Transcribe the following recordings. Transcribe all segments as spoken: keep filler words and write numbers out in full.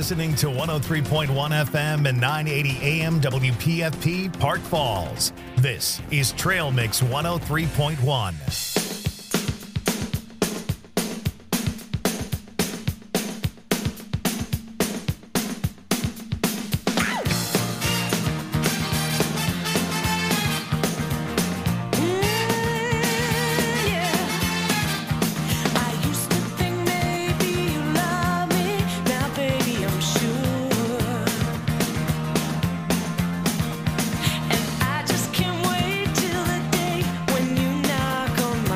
listening to one oh three point one F M and nine eighty A M W P F P Park Falls. This is Trail Mix one oh three point one. And I just can't wait till the day when you knock on my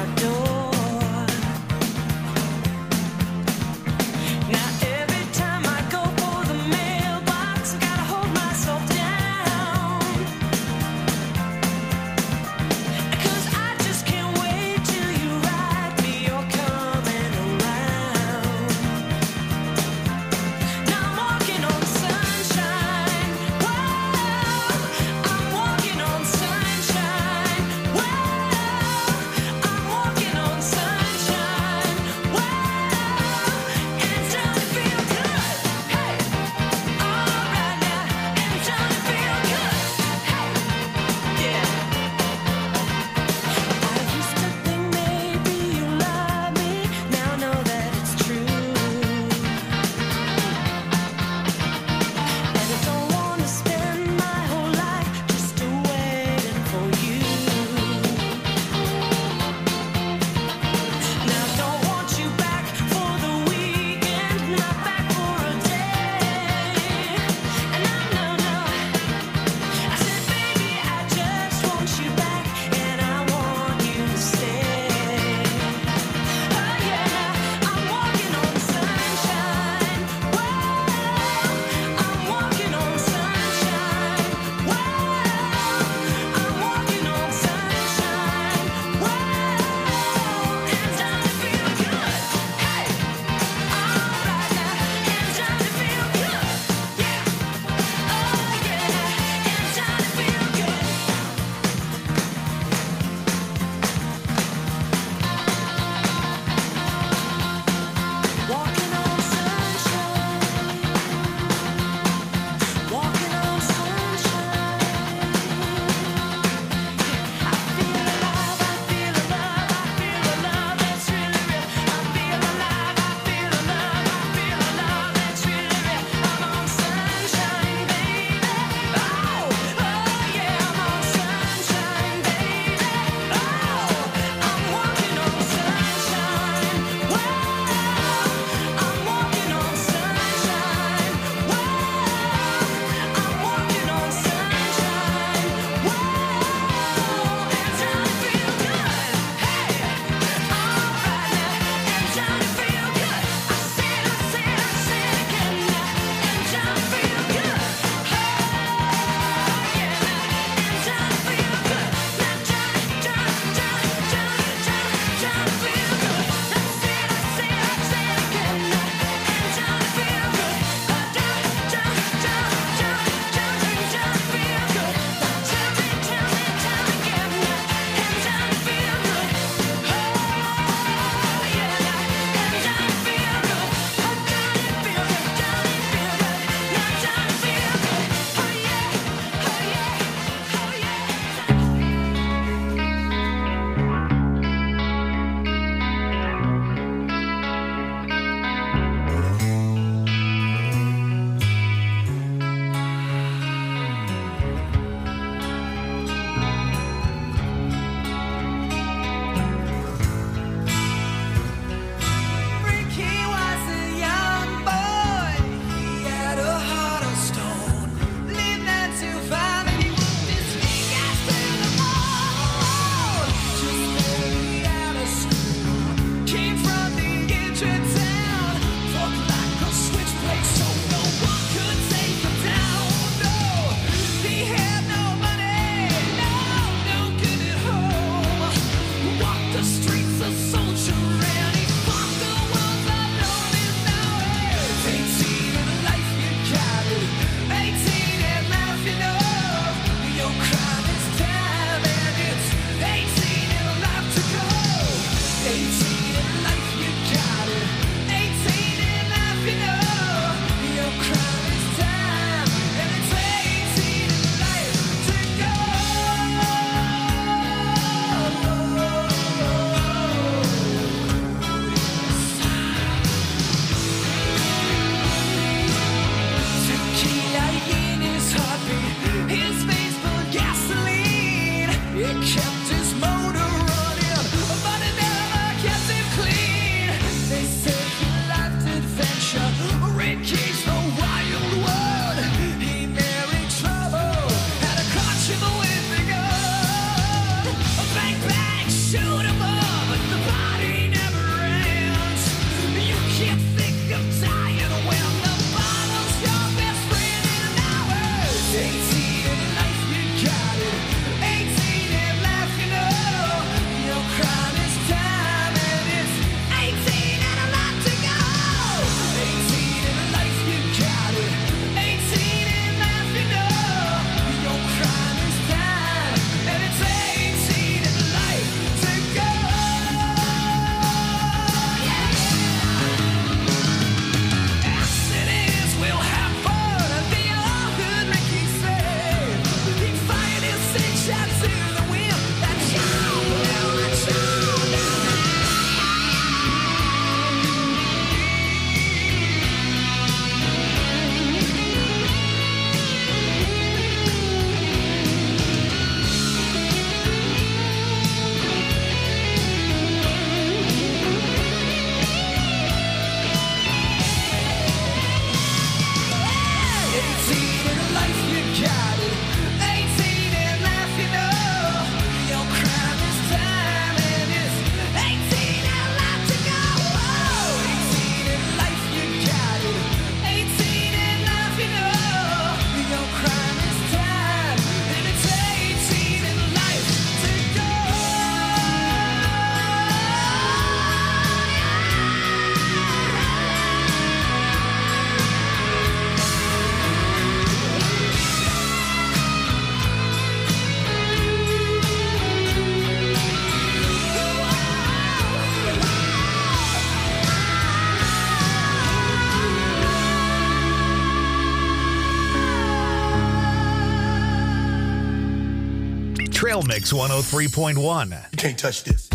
Trail Mix one oh three point one. You can't touch this.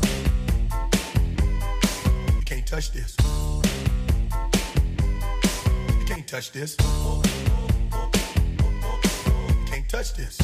You can't touch this. You can't touch this. You can't touch this.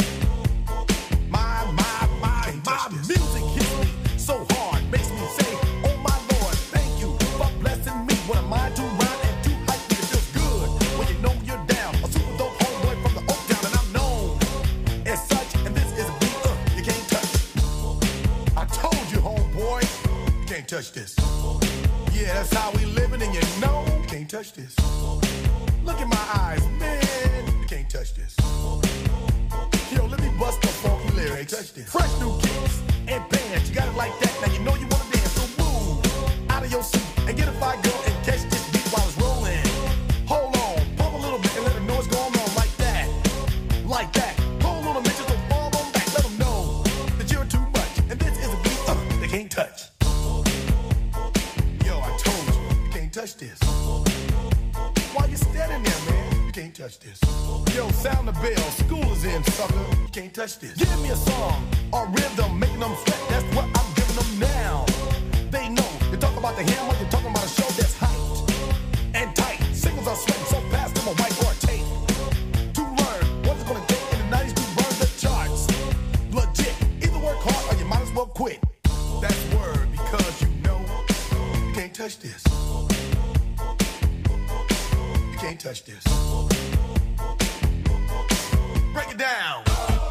My, my, my, my music hits me so hard, makes me say, oh my Lord, thank you for blessing me. What am I to rhyme and to hype me? It feels good when you know you're down. A super dope homeboy from the Oak Town, and I'm known as such. And this is a beat uh, you can't touch. I told you, homeboy, you can't touch this. Yeah, that's how we living, and you know you can't touch this. Look in my eyes, man, you can't touch this. Yo, let me bust the funky lyrics. Fresh new kicks and bands, you got it like that. Now you know you wanna dance, so move out of your seat and get a fire girl and catch this beat while it's rolling. Hold on, pump a little bit and let them know what's going on like that, like that. Hold on a minute, just fall on back, let them know that you're too much. And this is a beat uh, they can't touch. Yo, I told you, you can't touch this. Why you standing there, man? You can't touch this. Yo, sound the bell, school is in, sucker. You can't touch this. Give me a song or rhythm, making them sweat. That's what I'm giving them now. They know. You talk about the hammer, you're talking about a show that's hyped and tight. Singles are sweating so fast, them a white or a tape. To learn what it's gonna take in the nineties to burn the charts. Legit. Either work hard or you might as well quit. That's word because you know you can't touch this. You can't touch this. Break it down.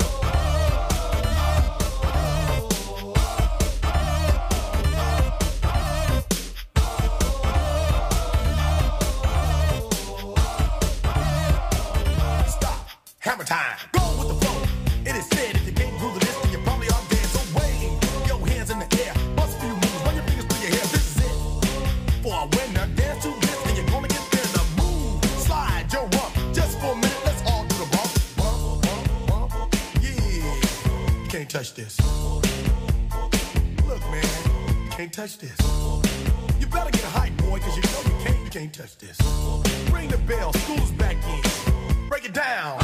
Stop. Hammer time. Go with the flow. It is said if you can't groove to this, then you probably are dead. So wave your hands in the air. Bust a few moves. Run your fingers through your hair. This is it. For a winner, dance to this, and you're gonna get there. The move. Slide your rump. Just for a minute, let's all do the bump. Bump, bump, bump. Yeah. You can't touch this. Look, man. You can't touch this. You better get hype, boy, cause you know you can't, you can't touch this. Ring the bell. School's back in. Break it down.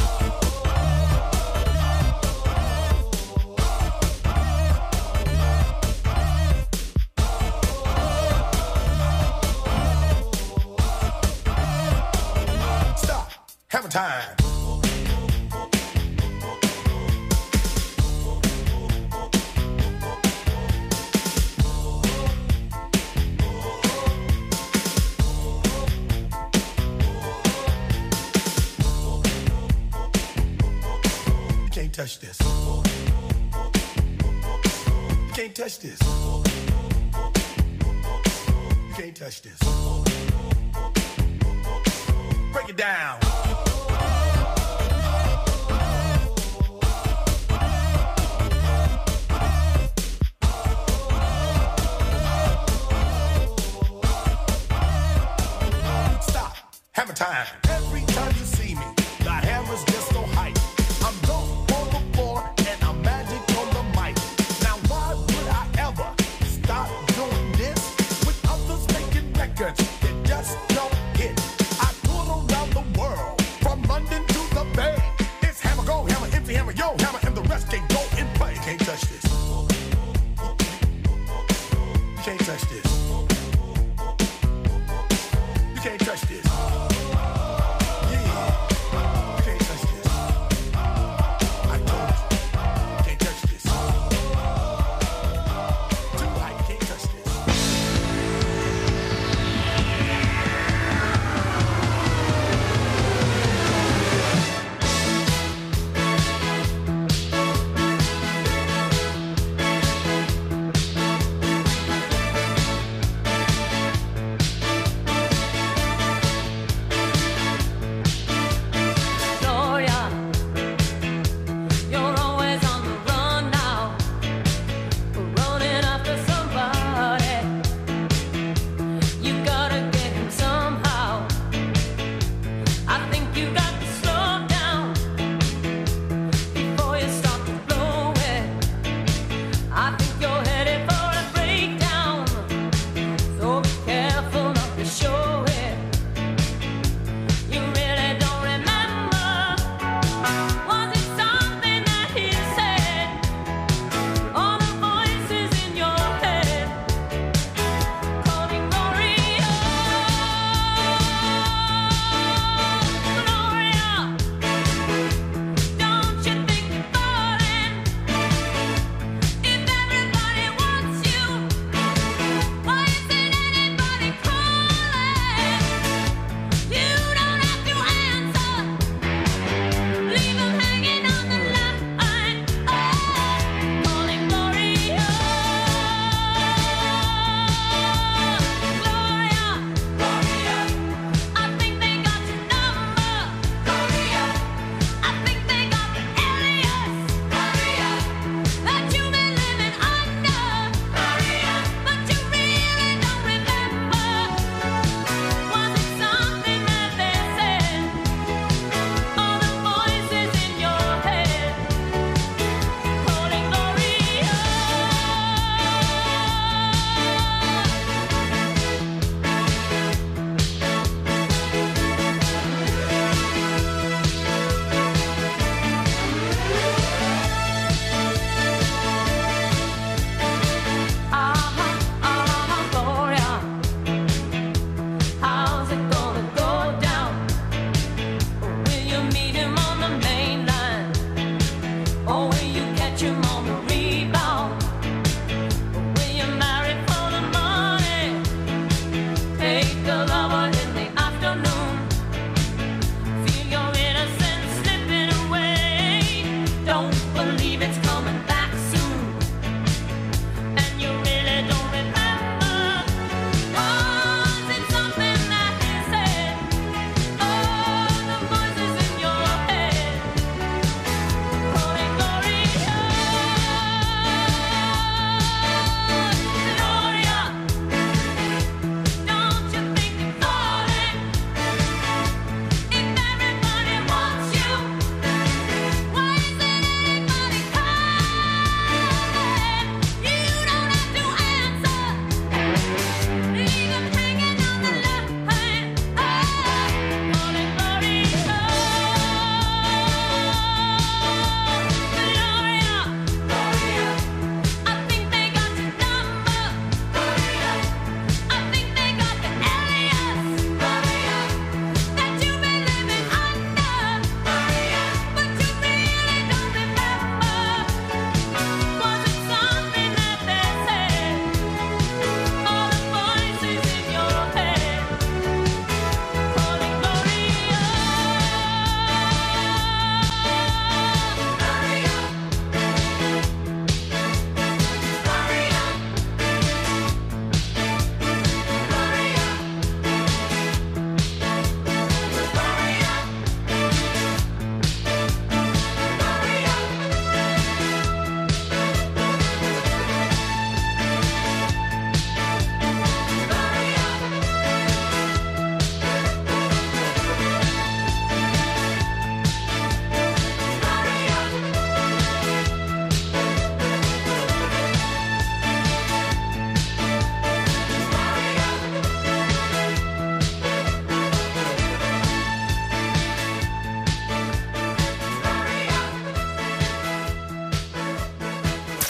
Stop. Hammer time. You can't touch this. You can't touch this. You can't touch this. Break it down. Stop. Hammer time. Every time you see me, the hammer's just so hype. I'm dope on the floor and I'm magic on the mic. Now why would I ever stop doing this with others making records that just don't hit? I tour around the world from London to the Bay. It's hammer go, hammer empty, hammer yo, hammer, and the rest can go and play. You can't touch this. You can't touch this. You can't touch this.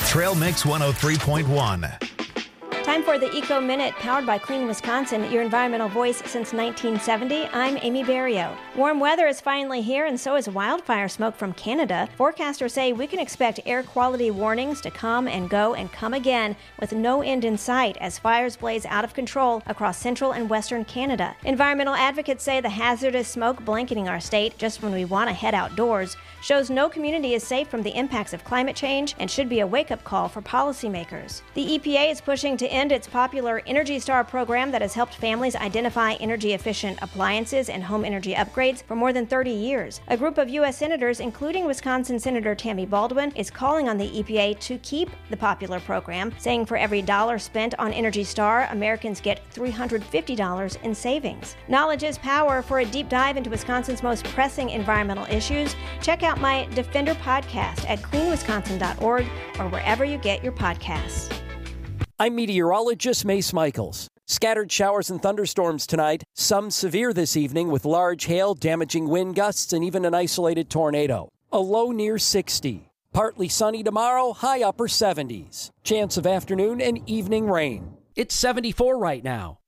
Trail Mix one oh three point one. Time for the Eco Minute, powered by Clean Wisconsin, your environmental voice since nineteen seventy. I'm Amy Barrio. Warm weather is finally here, and so is wildfire smoke from Canada. Forecasters say we can expect air quality warnings to come and go and come again with no end in sight as fires blaze out of control across central and western Canada. Environmental advocates say the hazardous smoke blanketing our state just when we want to head outdoors shows no community is safe from the impacts of climate change and should be a wake-up call for policymakers. The E P A is pushing to end its popular Energy Star program that has helped families identify energy-efficient appliances and home energy upgrades for more than thirty years. A group of U S senators, including Wisconsin Senator Tammy Baldwin, is calling on the E P A to keep the popular program, saying for every dollar spent on Energy Star, Americans get three hundred fifty dollars in savings. Knowledge is power. For a deep dive into Wisconsin's most pressing environmental issues, check out my Defender podcast at clean wisconsin dot org or wherever you get your podcasts. I'm meteorologist Mace Michaels. Scattered showers and thunderstorms tonight, some severe this evening with large hail, damaging wind gusts, and even an isolated tornado. A low near sixty. Partly sunny tomorrow, high upper seventies. Chance of afternoon and evening rain. It's seventy-four right now.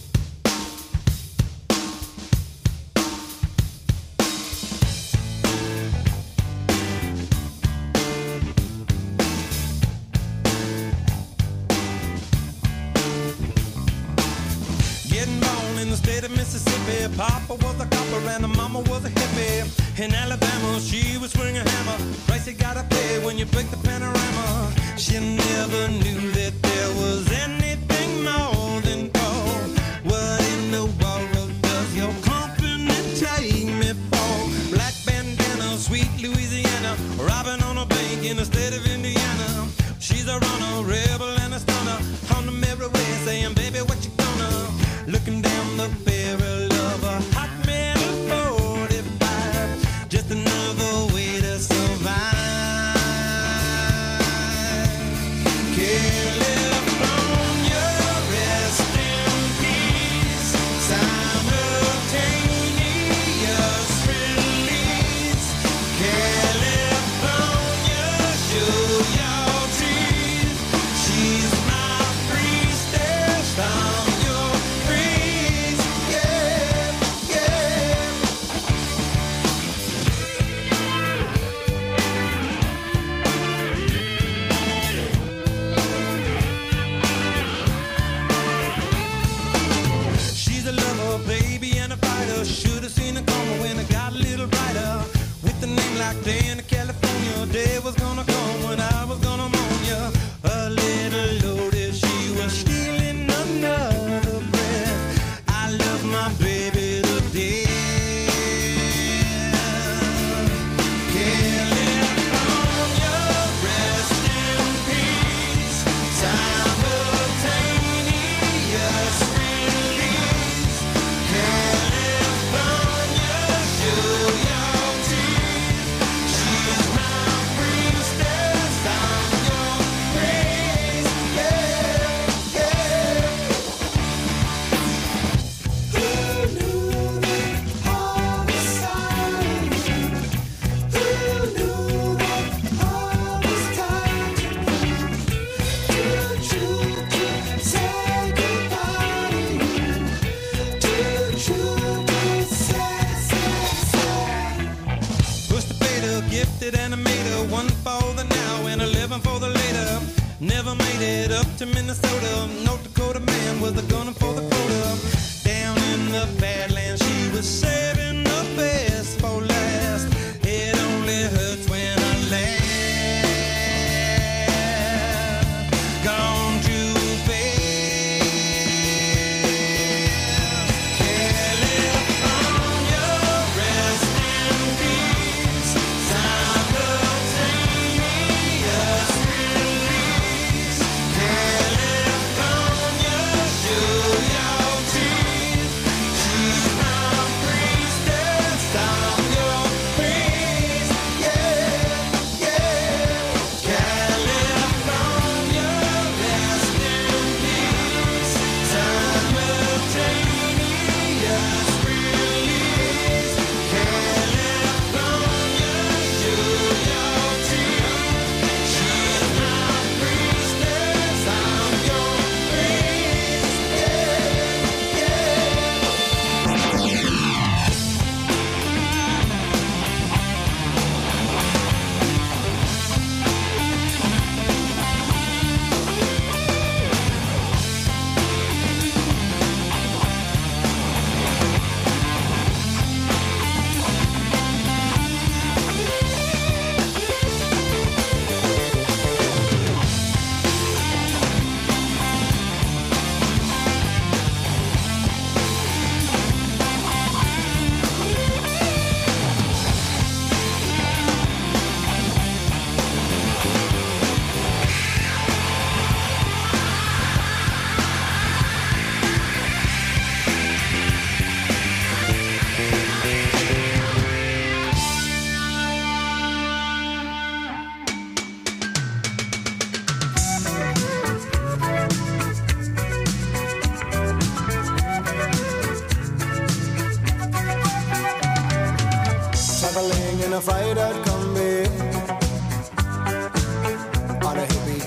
Mississippi, Papa was a copper and the mama was a hippie. In Alabama, she would swing a hammer. Price you gotta pay when you break the panorama. She never knew that there was anything more than gold. What in the world does your company take me for? Black bandana, sweet Louisiana, robbing on a bank in the state of Indiana. She's a runner, rebel and a stunner. On the merry way, saying, baby, what you gonna? Looking down the barrel of a hot metal forty-five, just another way to survive. California, rest in peace. Simultaneous release. California, show your teeth. She's my priestess. I'm like day in California, day was gonna come when I was gonna mourn ya. A little loaded, she was stealing another breath. I love my baby to death. California, rest in peace. Simultaneous release. California, show your teeth. She's my priestess, I'm your praise, yeah, yeah. Who knew that all was silent? Who knew that all was time to choose to say goodbye to you? To choose to say, say, say. Push the beta, gifted animator, one for the now and eleven for the later. Never made it up to Minnesota. North Dakota man was a gunner for the quota. Down in the Badlands, she was saving the best for last. It only hurts when I laugh. Gone too fast. California, rest in peace. Simultaneous release. California, show your teeth. She's my priestess.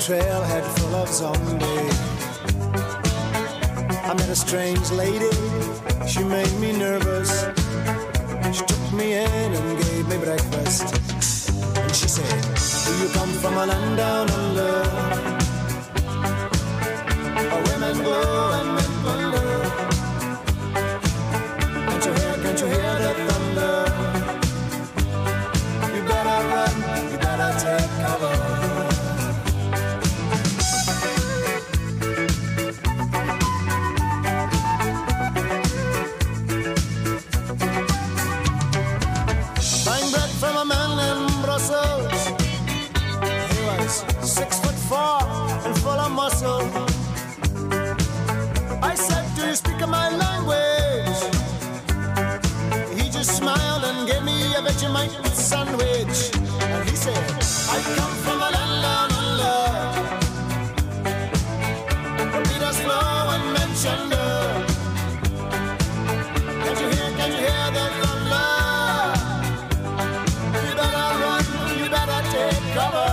trailhead full of zombies. I met a strange lady, she made me nervous. She took me in and gave me breakfast. And she said, do you come from a land down under? Where women glow and men wonder. Can't you hear, can't you hear the thunder? You better run, you better take cover. Six foot four and full of muscle. I said, do you speak my language? He just smiled and gave me a Vegemite sandwich. And he said, I come from a land down under, where Peter's flow and men chunder. Can't you hear, can't you hear the thunder? You better run, you better take cover.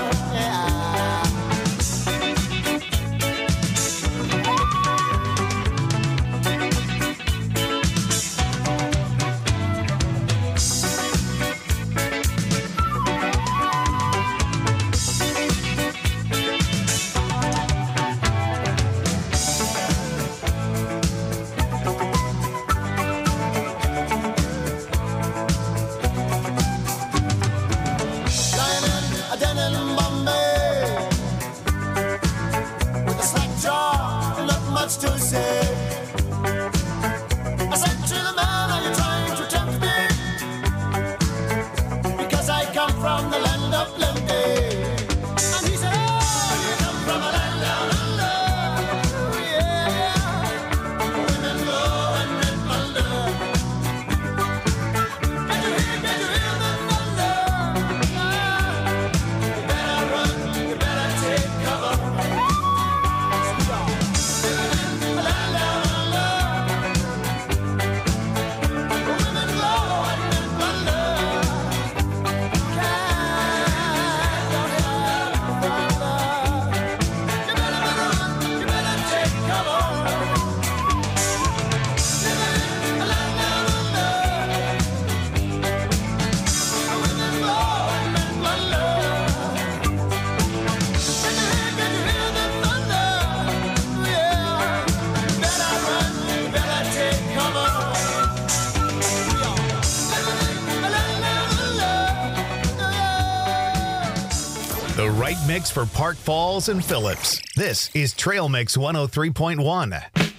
Mix for Park Falls and Phillips. This is Trail Mix one oh three point one.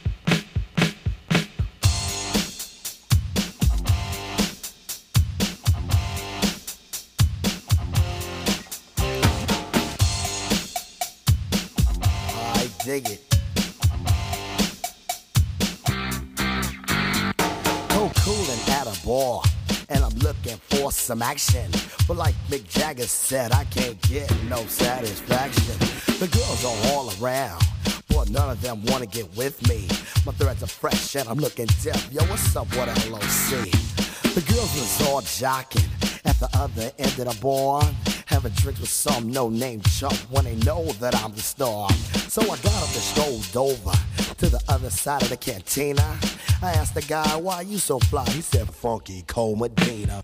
I dig it. Go coolin' at a bar, and I'm looking for some action. But like Mick Jagger said, I can't get no satisfaction. The girls are all around, but none of them wanna get with me. My threads are fresh and I'm looking deaf. Yo, what's up, what L O C? The girls was all jocking at the other end of the bar, having drinks with some no-name chump when they know that I'm the star. So I got up and strolled over to the other side of the cantina. I asked the guy, why you so fly? He said, Funky Cole Medina.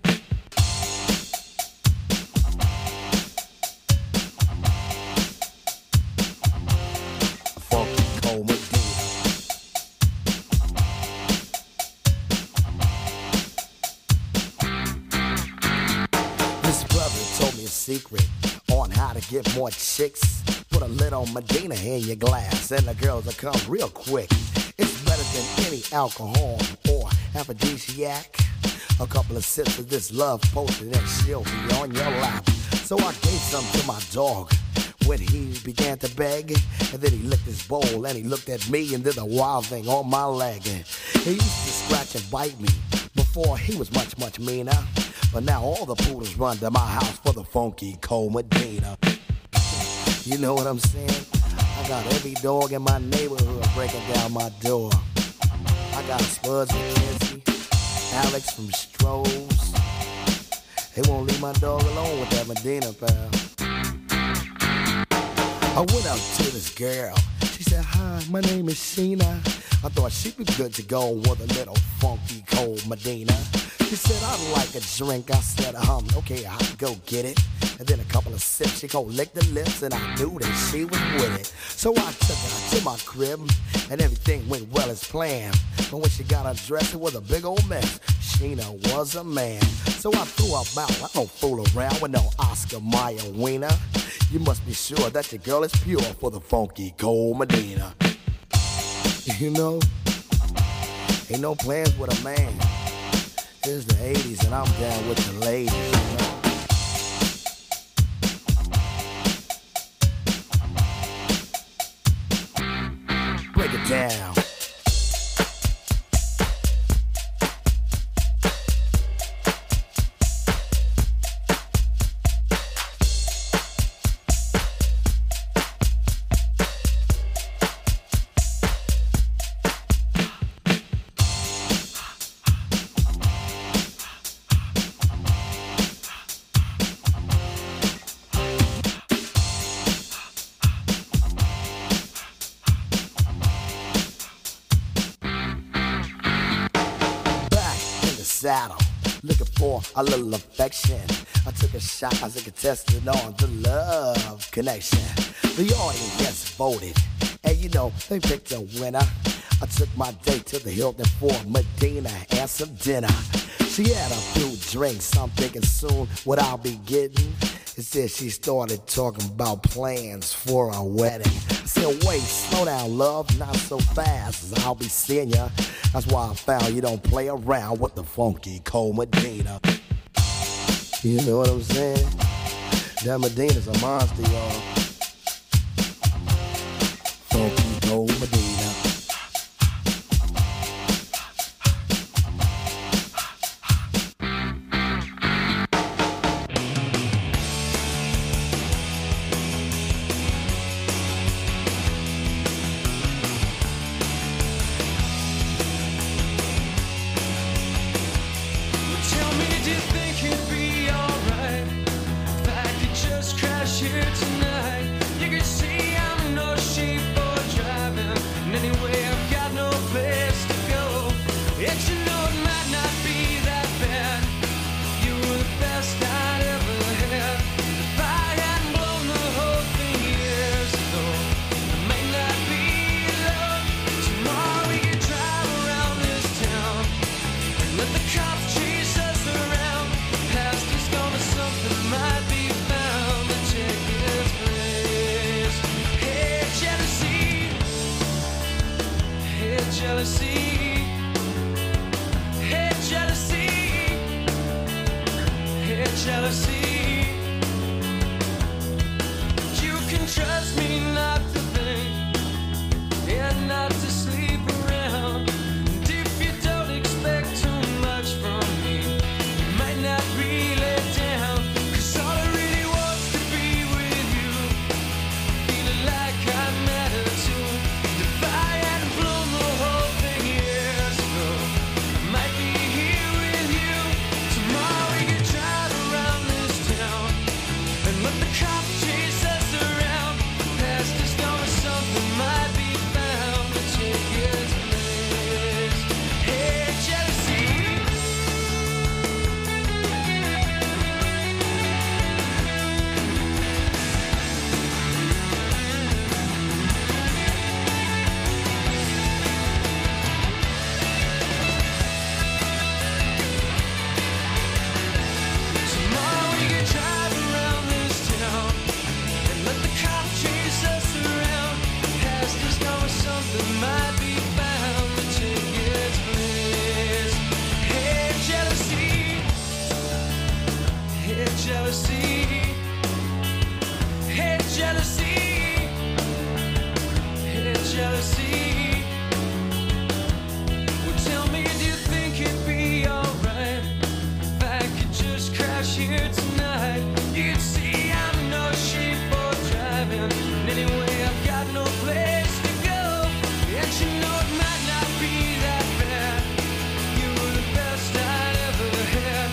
Secret on how to get more chicks. Put a little Medina in your glass and the girls will come real quick. It's better than any alcohol or aphrodisiac. A couple of sips of this love potion and she'll be on your lap. So I gave some to my dog when he began to beg, and then he licked his bowl and he looked at me and did a wild thing on my leg. He used to scratch and bite me before he was much, much meaner. But now all the poodles run to my house for the Funky Cole Medina. You know what I'm saying? I got every dog in my neighborhood breaking down my door. I got Spuds and Kenzie, Alex from Strohs. They won't leave my dog alone with that Medina, pal. I went up to this girl. She said, hi, my name is Sheena. I thought she'd be good to go with a little funky cold Medina. She said, I'd like a drink. I said, um, okay, I'll go get it. And then a couple of sips, she go lick the lips, and I knew that she was with it. So I took her to my crib, and everything went well as planned. But when she got undressed, it was a big old mess. Sheena was a man. So I threw her out. I don't fool around with no Oscar Mayer wiener. You must be sure that your girl is pure for the funky cold Medina. You know, ain't no plans with a man. It's the eighties and I'm down with the ladies, you know. Break it down. Saddle, looking for a little affection. I took a shot as a contestant on the love connection. The audience voted, and you know, they picked a winner. I took my date to the Hilton for Medina and some dinner. She had a few drinks, I'm thinking soon what I'll be getting. Instead she started talking about plans for a wedding. I said, wait, slow down, love, not so fast, as I'll be seeing ya. That's why I found you don't play around with the funky cold Medina. You know what I'm saying? That Medina's a monster, y'all. Funky cold Medina.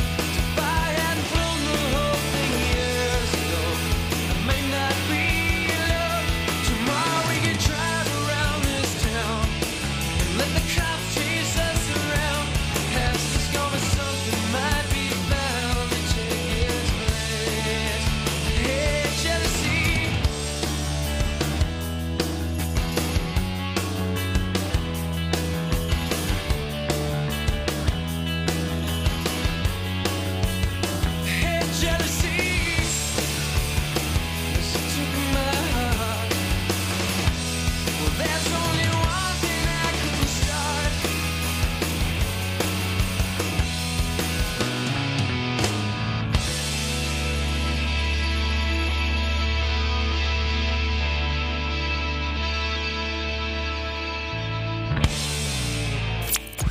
Be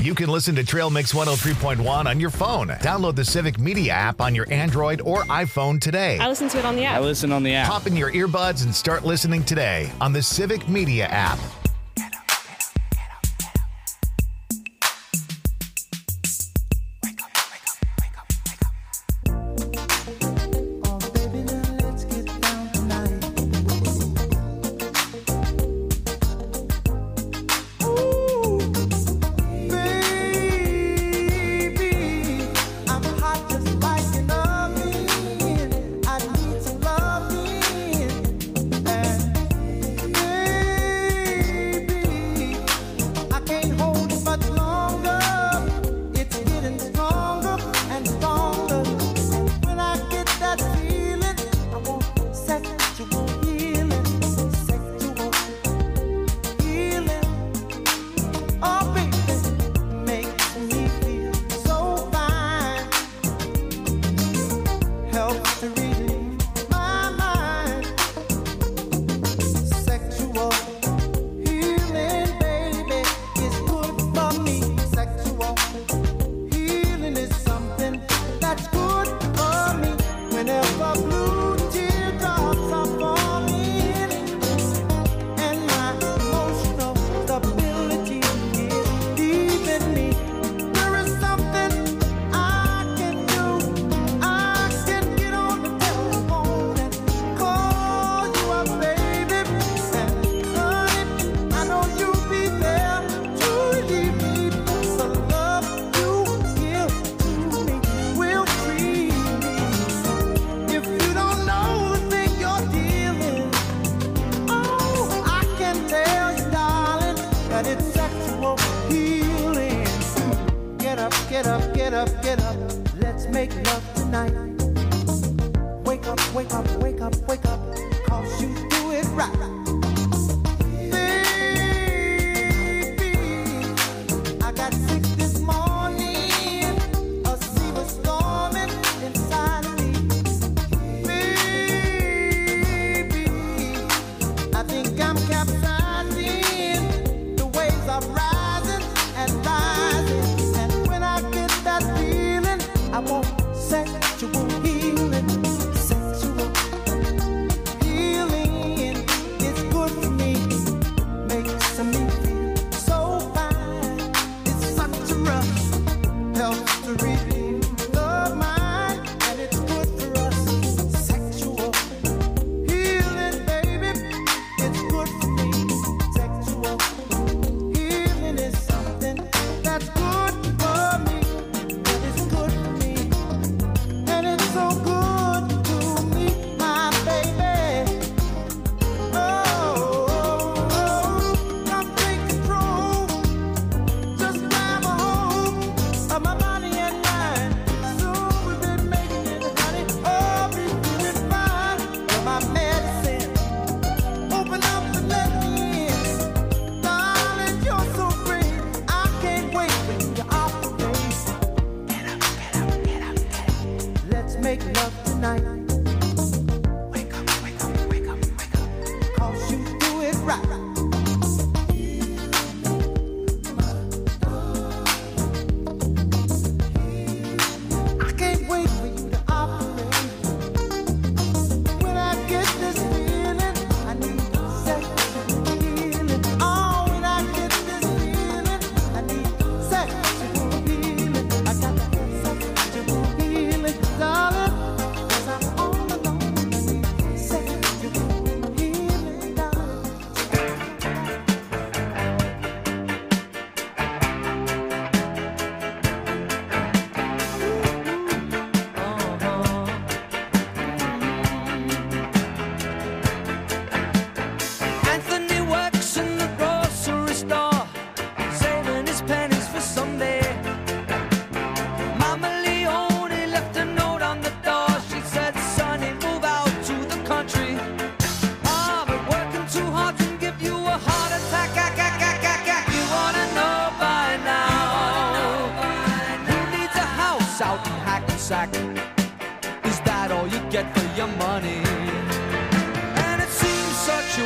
You can listen to Trail Mix one oh three point one on your phone. Download the Civic Media app on your Android or iPhone today. I listen to it on the app. I listen on the app. Pop in your earbuds and start listening today on the Civic Media app.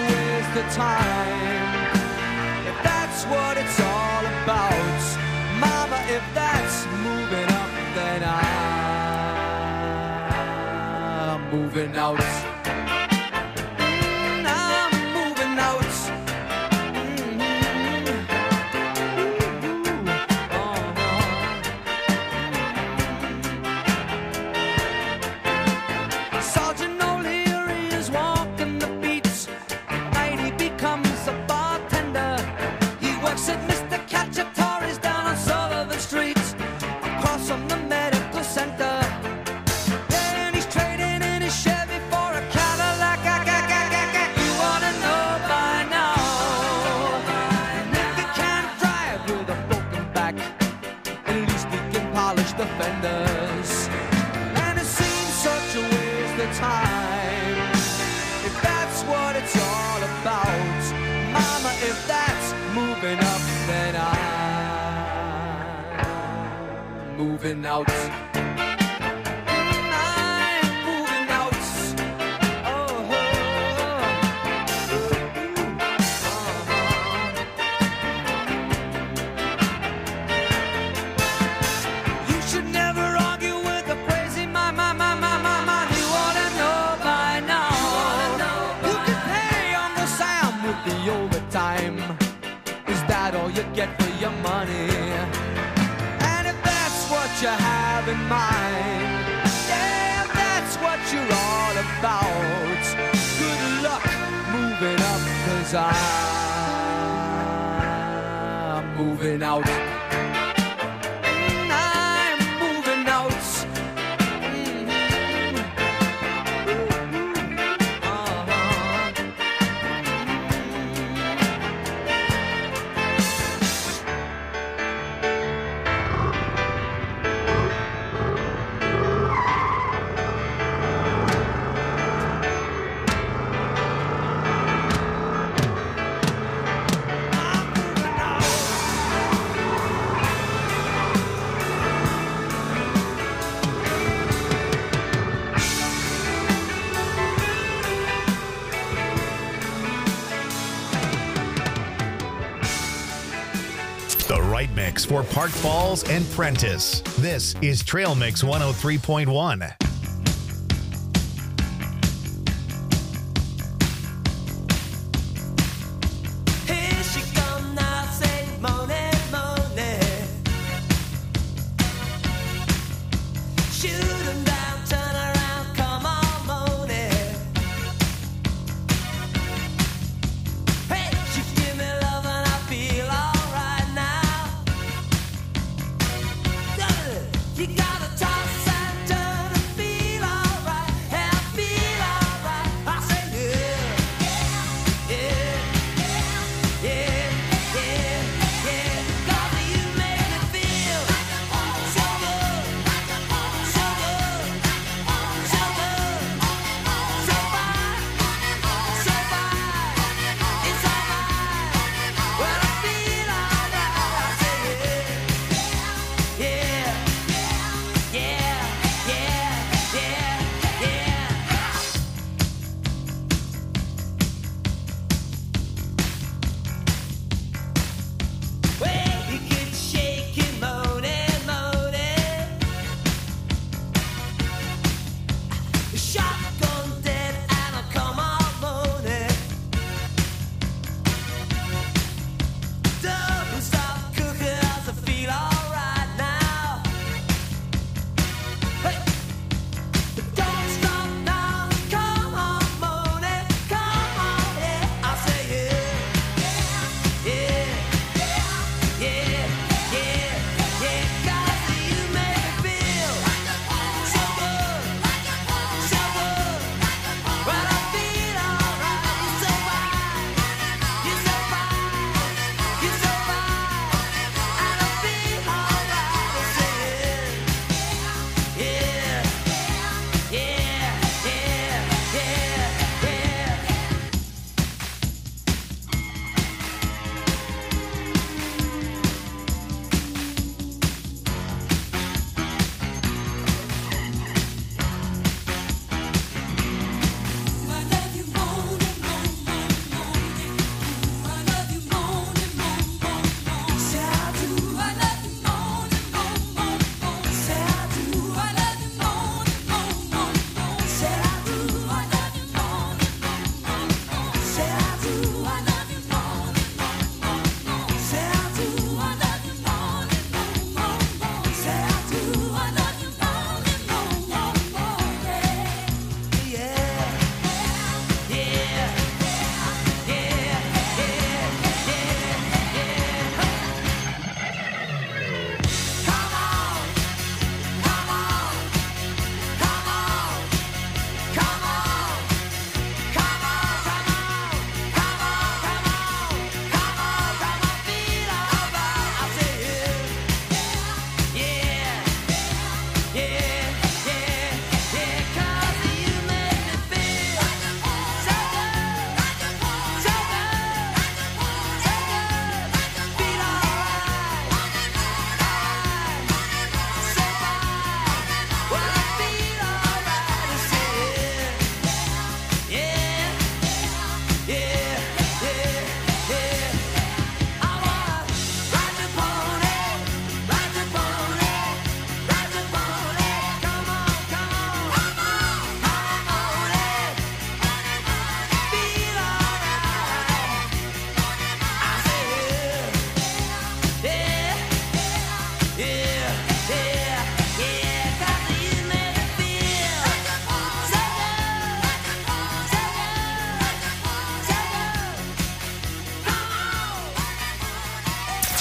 Time. If that's what it's all about, my if that's moving up, then I'm moving out. Mm, I'm moving out. Mm-hmm. Uh-huh. Sergeant O'Leary is walking the beats. Night he becomes a bartender. He works at Mister Cacciatore's down on Sullivan Street, across from the medical center. And he's trading in his Chevy for a Cadillac. You wanna know by now, if he can't drive with a broken back, at least he can polish the fenders. And it seems such a waste of time, if that's what it's all about. Mama, if that's moving up, then I'm moving out. I'm moving out. Oh, uh-huh. You should never argue with a crazy my, my, my, my, my, my. You ought to know by now. You can pay Uncle Sam with the overtime. Is that all you get for your money? And if that's what you have in mind, yeah, if that's what you're all about, good luck moving up, 'cause I'm moving out. Mm, I'm moving out. Mhm. Uh-huh. The right mix for Park Falls and Prentice. This is Trail Mix one oh three point one. Here she come now, say money, money. Shoot 'em down, turn around, come on, money. Hey, she give me love and I feel alright now. You gotta toss and turn and feel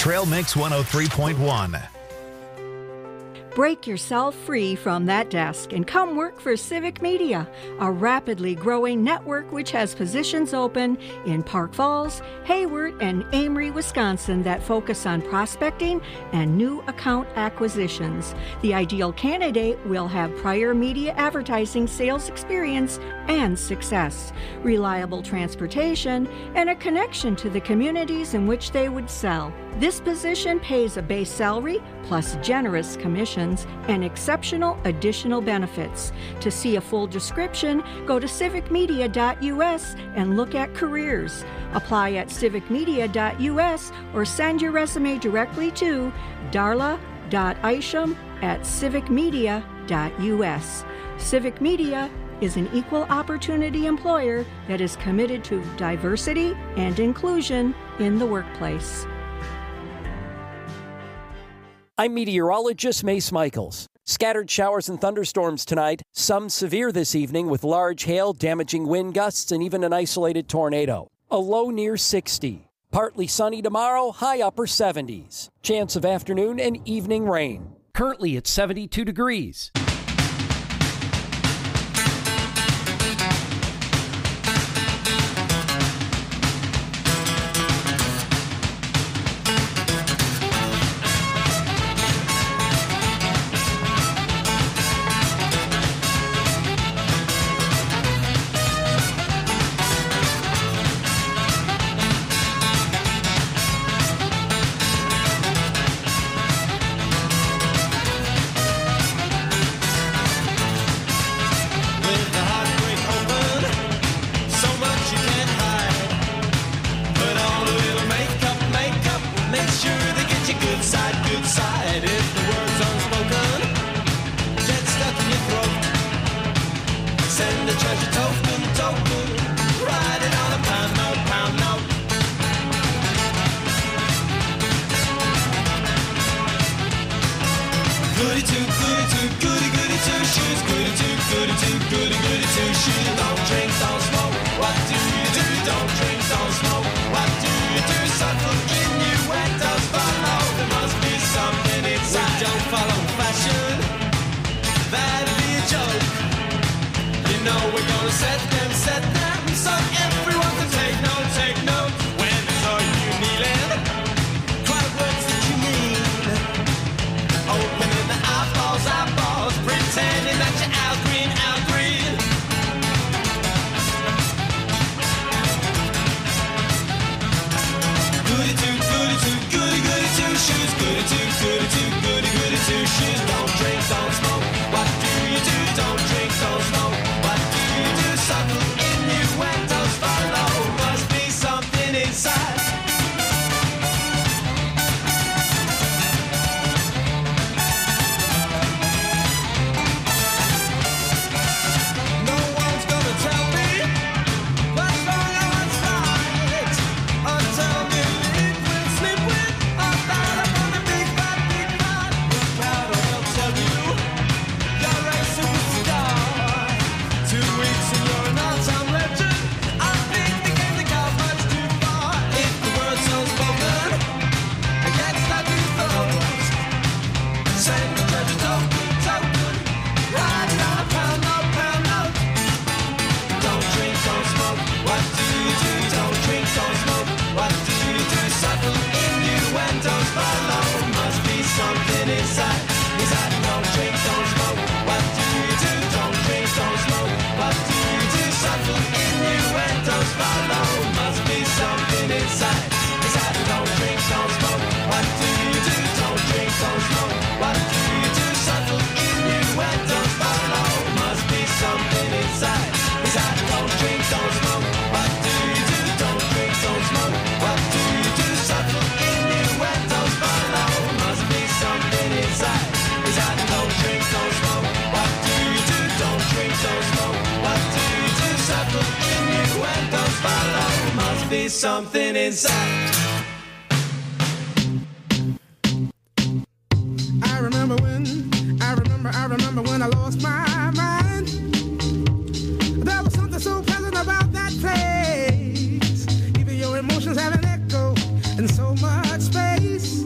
Trail Mix one oh three point one. Break yourself free from that desk and come work for Civic Media, a rapidly growing network which has positions open in Park Falls, Hayward, and Amory, Wisconsin that focus on prospecting and new account acquisitions. The ideal candidate will have prior media advertising sales experience and success, reliable transportation, and a connection to the communities in which they would sell. This position pays a base salary plus generous commissions and exceptional additional benefits. To see a full description, go to civic media dot u s and look at careers. Apply at civic media dot u s or send your resume directly to darla dot isham at civic media dot u s. Civic Media is an equal opportunity employer that is committed to diversity and inclusion in the workplace. I'm meteorologist Mace Michaels. Scattered showers and thunderstorms tonight, some severe this evening with large hail, damaging wind gusts, and even an isolated tornado. A low near sixty. Partly sunny tomorrow, high upper seventies. Chance of afternoon and evening rain. Currently at seventy-two degrees. Something inside. I remember when, I remember, I remember when I lost my mind. There was something so pleasant about that place. Even your emotions have an echo in so much space.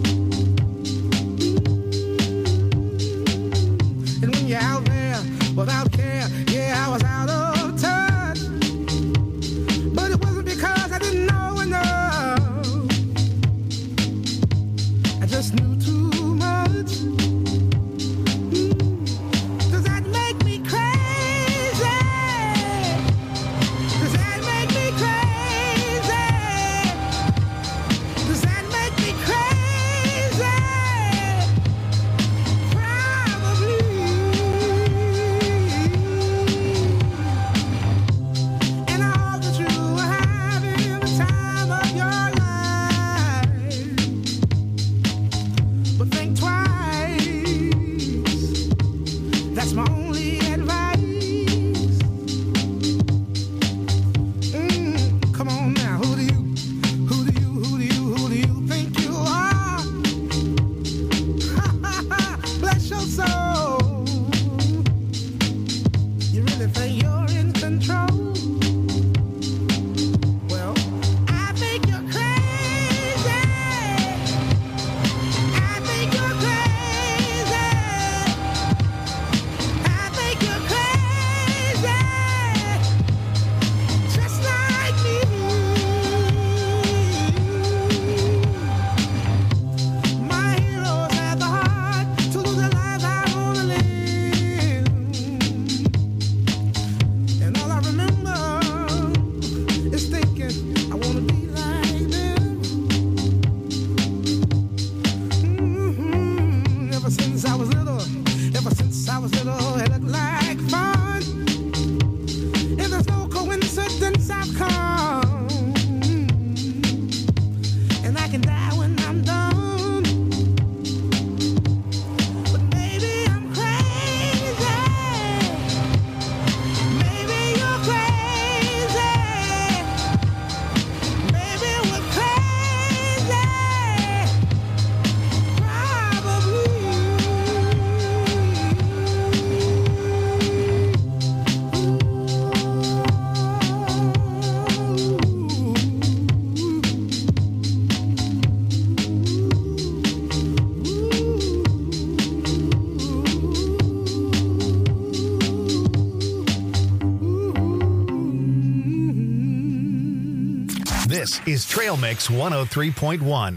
This is Trail Mix one oh three point one.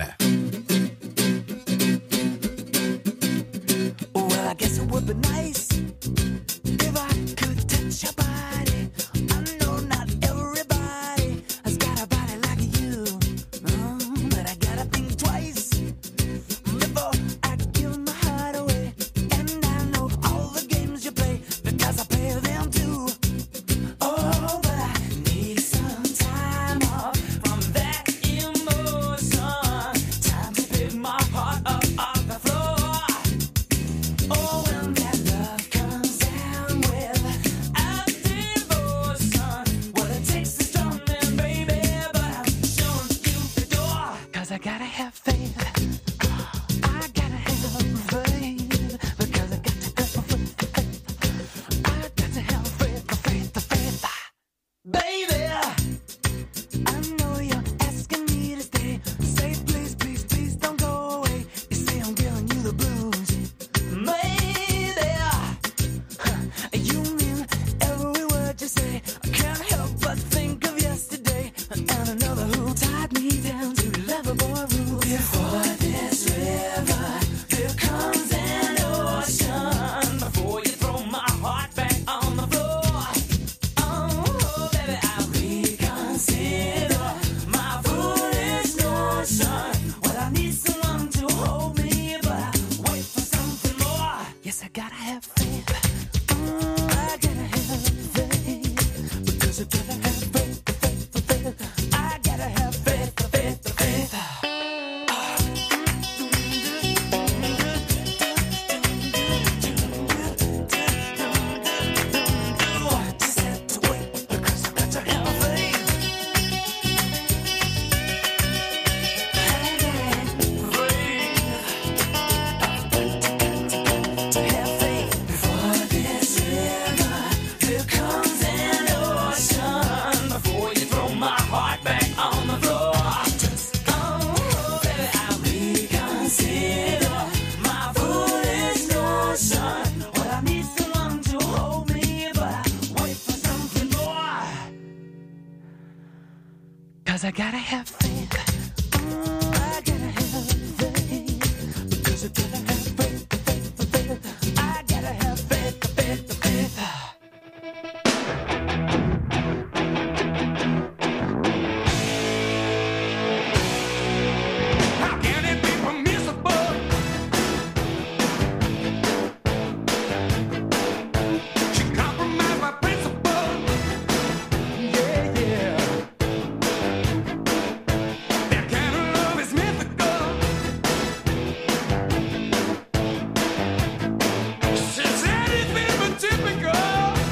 Well, I guess it would be nice if I could touch your body. I know not everybody has got a body like you, mm, but I gotta think twice before I give my heart away. And I know all the games you play because I play them too. Oh, but I need some time off from that emotion. Time to pick my heart up off the floor. Oh, when that love comes down without devotion, well, it takes a strong man, baby, but I'm showing you the door. 'Cause I gotta have faith. I gotta have faith. Because I got to have faith. I got to have faith, the faith, the faith. Baby, I know you're asking me to stay. Say please, please, please don't go away. You say I'm giving you the blues. Maybe you mean every word you say. I can't help but think of yesterday and another who tied me down to lovable rules. Before this river, here comes an ocean. Before you throw my heart back on the floor. Oh, baby, I'll reconsider my foolish notion. Well, I need someone to hold me, but I wait for something more. Yes, I gotta have faith. Mm, I gotta have faith. Because I gotta have faith, the faith, the faith. I gotta have faith, the faith, the faith. Just have to wait because I got to have faith. To have faith. Before this river, here comes an ocean. Before you throw my heart back on the floor. Oh, baby, I'll reconsider my foolish notion. Well, I need someone to hold me, but I wait for something more. 'Cause I gotta have faith. Mm, I gotta have faith. Because I gotta have faith, the faith, the faith. I gotta have faith, the faith, the faith. How can it be permissible? She compromised my principle. Yeah, yeah. That kind of love is mythical. She said it's been but typical.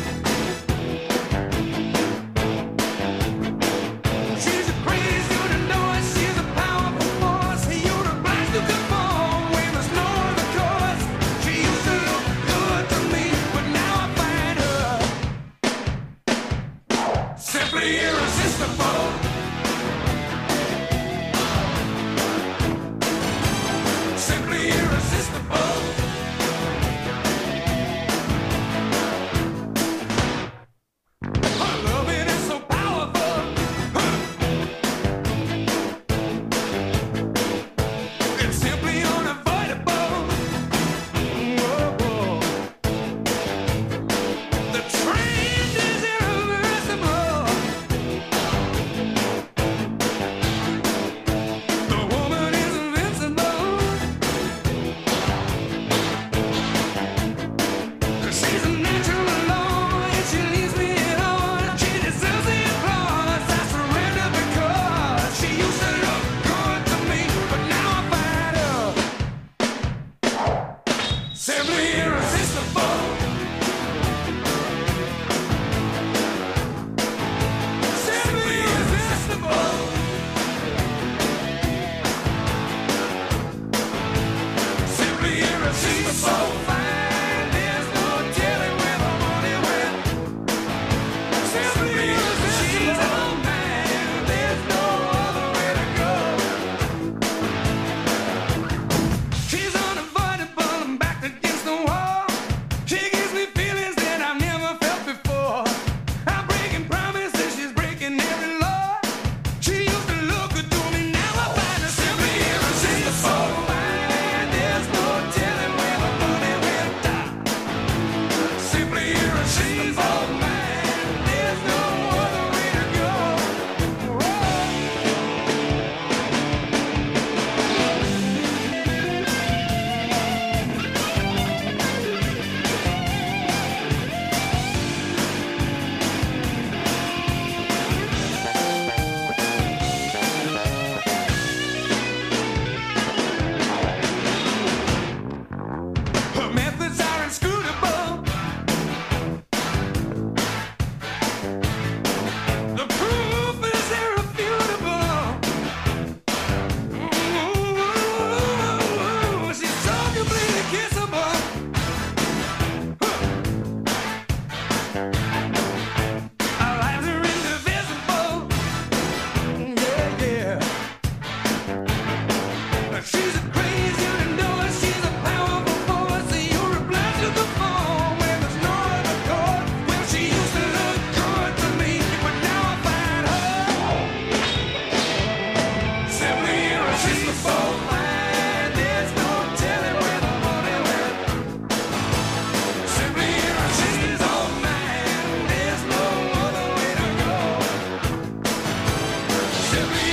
She's a crazy universe. She's a powerful force. A universe to conform when there's no other choice. She used to look good to me, but now I find her simply irresistible. Simply irresistible. Her loving is so powerful. It's simply unavoidable. Whoa. The trend is irreversible. Chevy